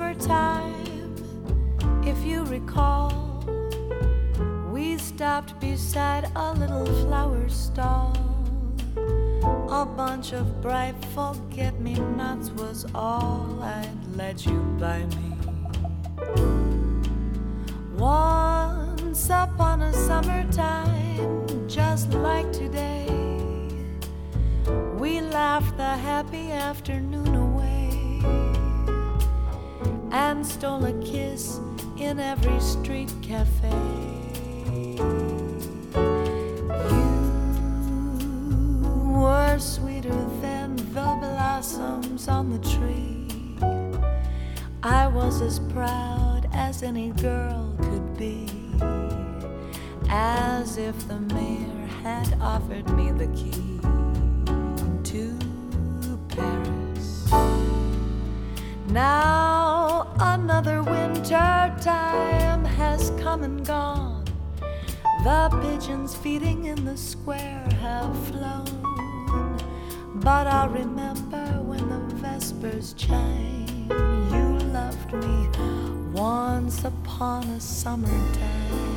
summertime, if you recall, we stopped beside a little flower stall. A bunch of bright forget-me-nots was all I'd let you buy me. Once upon a summertime, just like today, we laughed the happy afternoon away and stole a kiss in every street cafe. You were sweeter than the blossoms on the tree. I was as proud as any girl could be, as if the mayor had offered me the key to Paris. Now another winter time has come and gone. The pigeons feeding in the square have flown, but I'll remember when the vespers chime. You loved me once upon a summertime.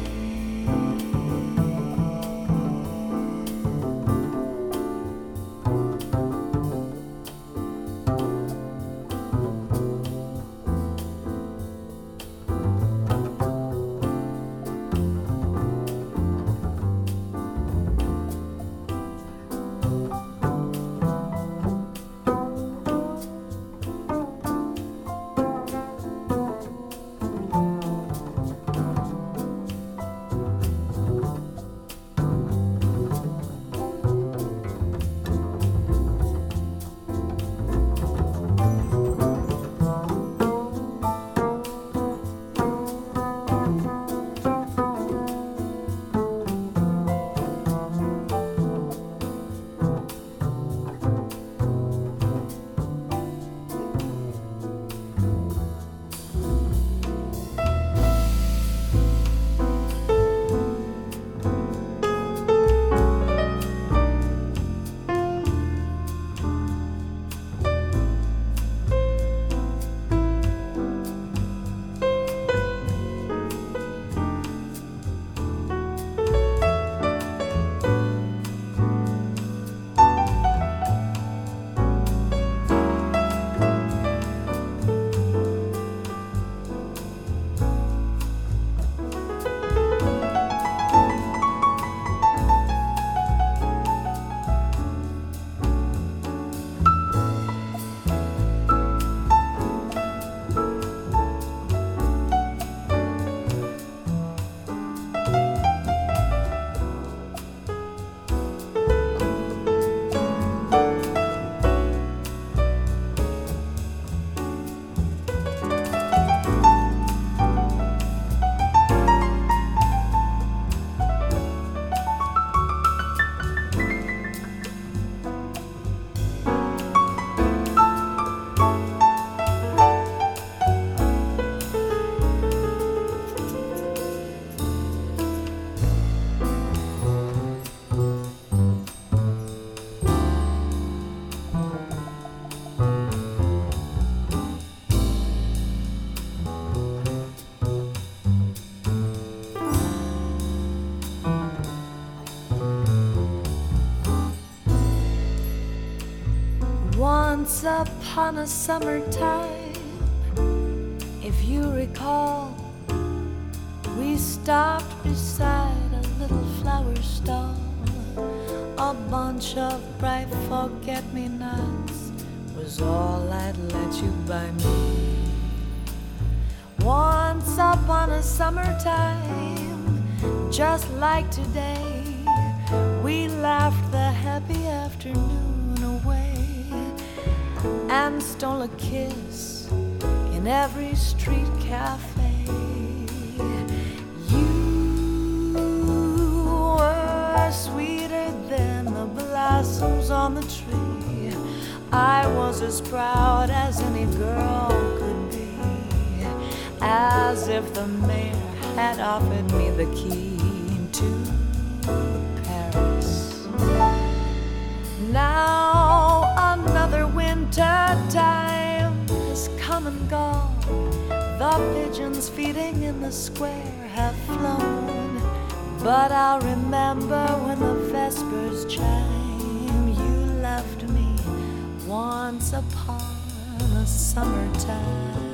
Once upon a summertime, if you recall, we stopped beside a little flower stall. A bunch of bright forget-me-nots was all I'd let you buy me. Once upon a summertime, just like today, we laughed the happy afternoon away and stole a kiss in every street cafe. You were sweeter than the blossoms on the tree. I was as proud as any girl could be, as if the mayor had offered me the key to Paris. Now another winter time has come and gone. The pigeons feeding in the square have flown, but I'll remember when the vespers chime. You left me once upon a summertime.